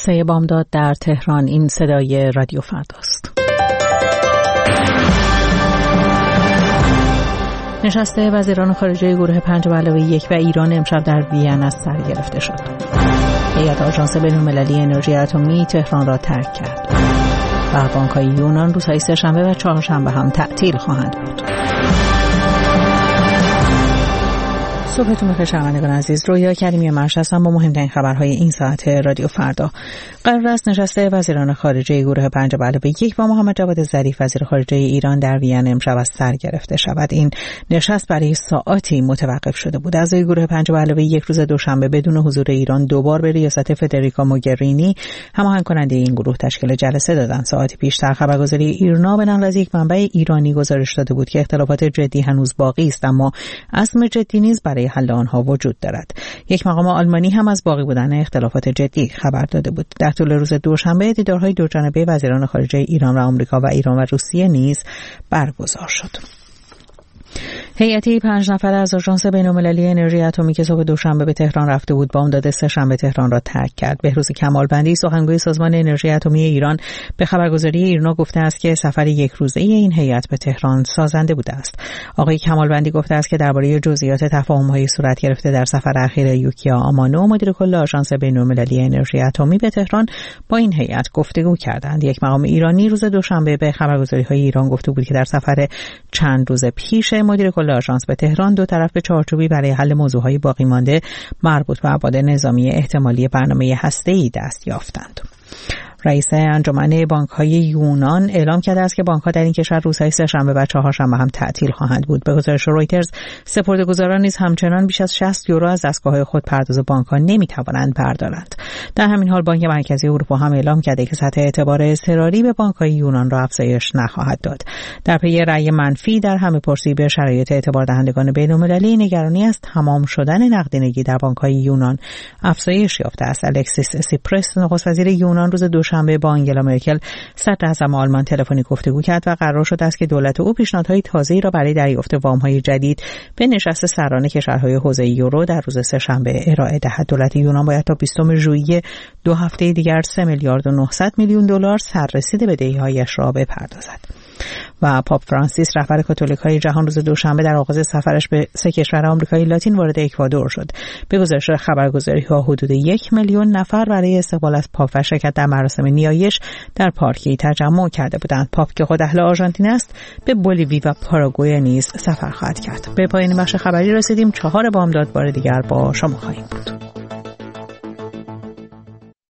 3 بامداد در تهران. این صدای رادیو فرداست. نشست وزیران خارجه گروه 5+1 و ایران امشب در وین از سر گرفته شد. هیئت آژانس بین‌المللی انرژی اتمی تهران را ترک کرد و بانک‌های یونان روزهای سه‌شنبه و چهارشنبه هم تعطیل خواهند بود. صبحتون بخیر شنوندگان عزیز. رویا کریمی مرش هستم با مهمترین خبرهای این ساعت رادیو فردا. قرار است نشست وزیران خارجه گروه 5+1 با محمد جواد ظریف وزیر خارجه ایران در وین امشب از سر گرفته شود. این نشست برای ساعاتی متوقف شده بود. اعضای گروه 5+1 روز دوشنبه بدون حضور ایران دوبار به ریاست فدریکا موگرینی هماهنگ کننده این گروه تشکیل جلسه دادند. ساعتی پیشتر خبرگزاری ایرنا به نقل از یک منبع ایرانی گزارش داده بود که اختلافات جدی هنوز باقی است، اما عزم جدی نیز برای حل آنها وجود دارد. یک مقام آلمانی هم از باقی بودن اختلافات جدی خبر داده بود. در طول روز دوشنبه دیدارهای دوجانبه وزیران خارجه ایران و آمریکا و ایران و روسیه نیز برگزار شد. هیئتی 5 نفره از آژانس بین‌المللی انرژی اتمی که صبح دوشنبه به تهران رفته بود بامداد سه‌شنبه تهران را ترک کرد. بهروز کمالبندی سخنگوی سازمان انرژی اتمی ایران به خبرگزاری ایرنا گفته است که سفر یک روزه این هیئت به تهران سازنده بوده است. آقای کمالبندی گفته است که درباره جزئیات تفاهم‌های صورت گرفته در سفر اخیر یوکیا آمانو مدیر کل آژانس بین‌المللی انرژی اتمی به تهران با این هیئت گفتگو کردند. یک مقام ایرانی روز دوشنبه به خبرگزاری‌های ایران گفته بود که در سفر چند روز پیش مدیر کل آژانس به تهران دو طرف به چارچوبی برای حل موضوعهای باقی مانده مربوط به ابعاد نظامی احتمالی برنامه هسته‌ای دست یافتند. رئیس انجمن بانک‌های یونان اعلام کرده است که بانک‌ها در این کشور روزهای سه‌شنبه و چهارشنبه هم تعطیل خواهند بود. به گزارش رویترز سپرده‌گذاران نیز همچنان بیش از 60 یورو از دستگاه‌های خود پرداز بانک‌ها نمی‌توانند بردارند. در همین حال بانک مرکزی اروپا هم اعلام کرده که سطح اعتبار اضطراری به بانک‌های یونان را افزایش نخواهد داد. در پی رأی منفی در همه‌پرسی به شرایط اعتبار دهندگان بین‌المللی نگرانی از تمام شدن نقدینگی در بانک‌های یونان افزایش یافته است. الکسیس سیپرس نخست وزیر یونان روز دوشنبه با آنگلا مرکل صدر اعظم آلمان تلفنی گفتگو کرد و قرار شد است که دولت او پیشنهادهای تازه‌ای را برای دریافت وام‌های جدید به نشست سران کشورهای حوزه یورو در روز سه‌شنبه ارائه دهد. دولت یونان باید تا 20 ژوئیه 2 هفته دیگر 3 میلیارد و 900 میلیون دلار سررسید بدهی‌هایش را بپردازد. و پاپ فرانسیس رهبر کاتولیک‌های جهان روز دوشنبه در آغاز سفرش به 3 کشور آمریکای لاتین وارد اکوادور شد. به گزارش خبرگزاری‌ها حدود 1 میلیون نفر برای استقبال از پاپ و شرکت در مراسم نیایش در پارکی تجمع کرده بودند. پاپ که خود اهل آرژانتین است به بولیوی و پاراگوئه نیز سفر خواهد کرد. به پایان بخش خبری رسیدیم. 4 بامداد بار دیگر با شما خواهیم بود.